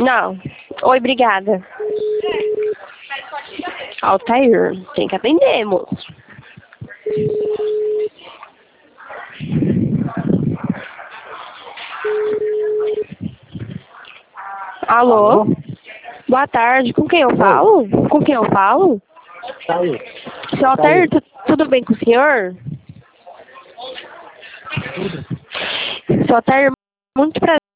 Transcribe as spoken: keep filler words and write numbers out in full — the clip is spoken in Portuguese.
Não. Oi, obrigada. Altair, tem que atender, moço. Alô? Alô? Boa tarde, com quem eu falo? Com quem eu falo? Tá aí. Seu Altair, tu- tudo bem com o senhor? Seu Altair, muito prazer.